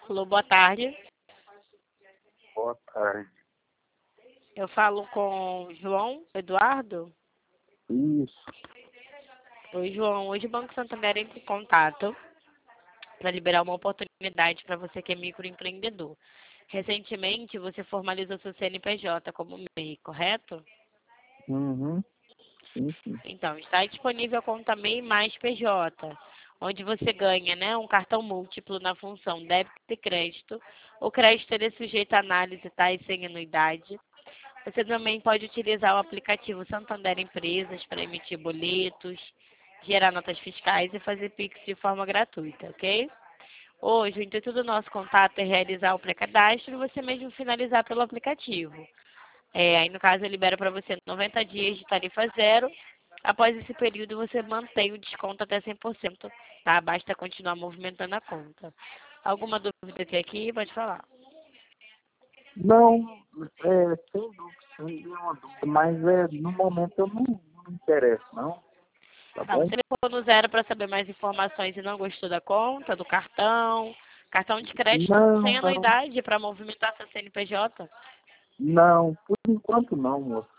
Alô, boa tarde. Boa tarde. Eu falo com João Eduardo. Isso. Oi, João. Hoje o Banco Santander entra em contato para liberar uma oportunidade para você que é microempreendedor. Recentemente, você formalizou seu CNPJ como MEI, correto? Uhum. Sim, sim. Então, está disponível a conta MEI mais PJ, onde você ganha, né, um cartão múltiplo na função débito e crédito. O crédito ele é sujeito à análise, tá, e sem anuidade. Você também pode utilizar o aplicativo Santander Empresas para emitir boletos, gerar notas fiscais e fazer Pix de forma gratuita, ok? Hoje, o intuito do nosso contato é realizar o pré-cadastro e você mesmo finalizar pelo aplicativo. Aí, no caso, eu libero para você 90 dias de tarifa zero. Após esse período, você mantém o desconto até 100%, tá? Basta continuar movimentando a conta. Alguma dúvida até aqui? Pode falar. Não, sem dúvida, sem nenhuma dúvida, mas no momento eu não me interesso, não, tá Não, bom? se ele for no zero para saber mais informações e não gostou da conta, do cartão, cartão de crédito sem Não, não, anuidade para movimentar seu CNPJ. não, por enquanto não, moço.